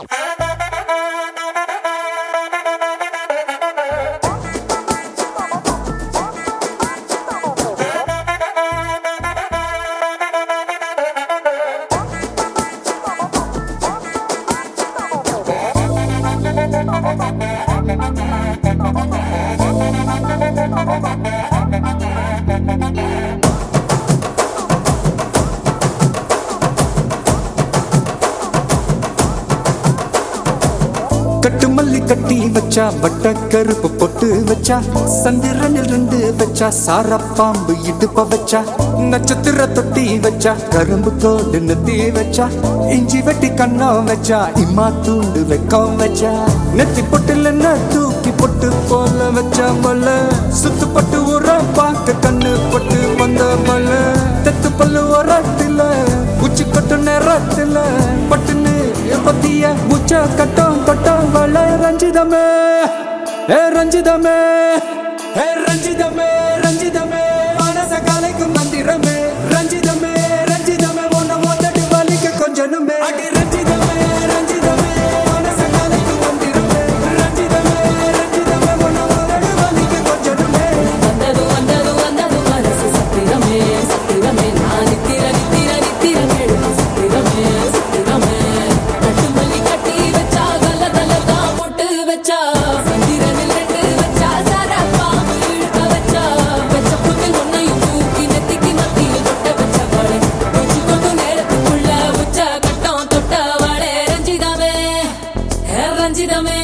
கட்டு மல்லி கட்டி வச்சா வட்ட கருப்பு பொட்டு வச்சா சந்திரனில் ரெண்டு வச்சா சார பாம்பு இடுப்ப வச்சா நட்சத்திர தொட்டி வச்சா கரும்பு கோடு நெத்தி வச்சா இஞ்சி வெட்டி கண்ணம் வச்சா இம்மா தூண்டு வெக்கம் வச்சா நெத்தி பொட்டுல தூக்கி பொட்டு போல வச்சா மல சுத்து பட்டு உர பாக்க கண்ணு பொட்டு வந்த மல தெத்து பல்லு உரத்துல உச்சி கொட்டு நேரத்துல பட்டுன்னு பத்திய உச்ச கட்டம் கட்டம் வள ரஞ்சிதமே ஏ ரஞ்சிதமே ஏ ரஞ்சிதமே ரஞ்சிதமே மனச கலைக்கும் மந்திரமே ரஞ்சிதமே ரஞ்சிதமே உன்னை மொத்தட்டு வலிக்க கொஞ்சனுமே அடி ரஞ்சிதமே ரஞ்சிதமே மனச கலைக்கும் மந்திரமே ரஞ்சிதமே ரஞ்சிதமே உன்னை மொத்தட்டு வலிக்க கொஞ்சனுமே வந்தது வந்தது வந்தது மனசு சத்திரமே சத்திரமே நான் நித்திர நித்திர நித்திர கேடு சத்திரமே சத்திரமே கட்டு மல்லி கட்டி வச்சா கல கல தான் போட்டு வச்சா சந்திரனில் ரெண்டு வச்சா சாரா பாம்பு இழுக்க வச்சா வச்ச புட்டு ஒன்னையும் தூக்கி நெத்திக்கு மத்தியில் தொட்ட வச்ச வாழை உச்சி கொண்டு நேரத்துக்குள்ள உச்ச கட்டம் தொட்ட வாழை ரஞ்சிதமே ரஞ்சிதமே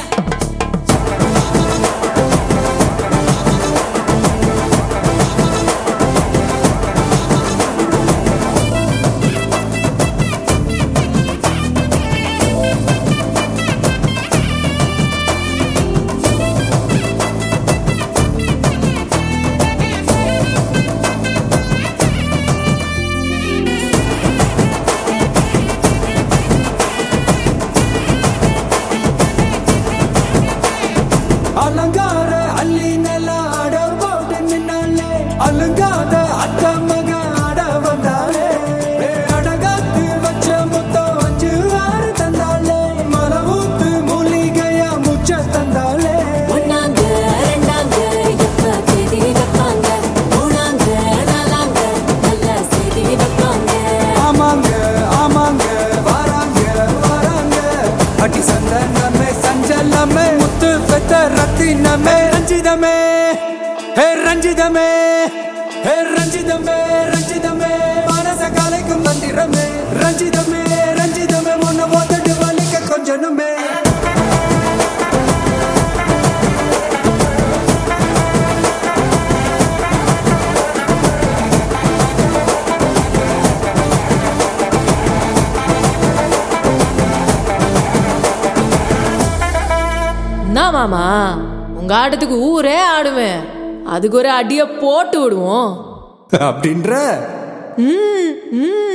அலங்கார அள்ளி நில ஆட போட்டு நின்னாலே அலங்காத அத்த மக ஆட வந்தாலே அடகாத்து வச்ச முத்தம் வச்சு ஆறு தந்தாலே மலவூத்து மூலிகையா முச்ச தந்தாலே ஒன்னாங்க ரெண்டாங்க எப்ப தேதி வைப்பாங்க மூணாங்க நாலாங்க நல்ல செய்தி வைப்பாங்க ஆமாங்க ஆமாங்க வராங்க வராங்க அடி சந்தனமே சஞ்சலமே முத்து பெத்த ரத்தினமே ரஞ்சிதமே ஹே ரஞ்சிதமே ஹே ரஞ்சிதமே ரஞ்சிதமே மனச கலைக்கும் மந்திரமே ரஞ்சிதமே ரஞ்சிதமே உன்னை மொத்தட்டு வலிக்க கொஞ்சனுமே என்ன மாமா உங்க ஆட்டத்துக்கு ஊரே ஆடுவேன் அதுக்கு ஒரு அடிய போட்டு விடுவோம் அப்படின்ற ம் ம்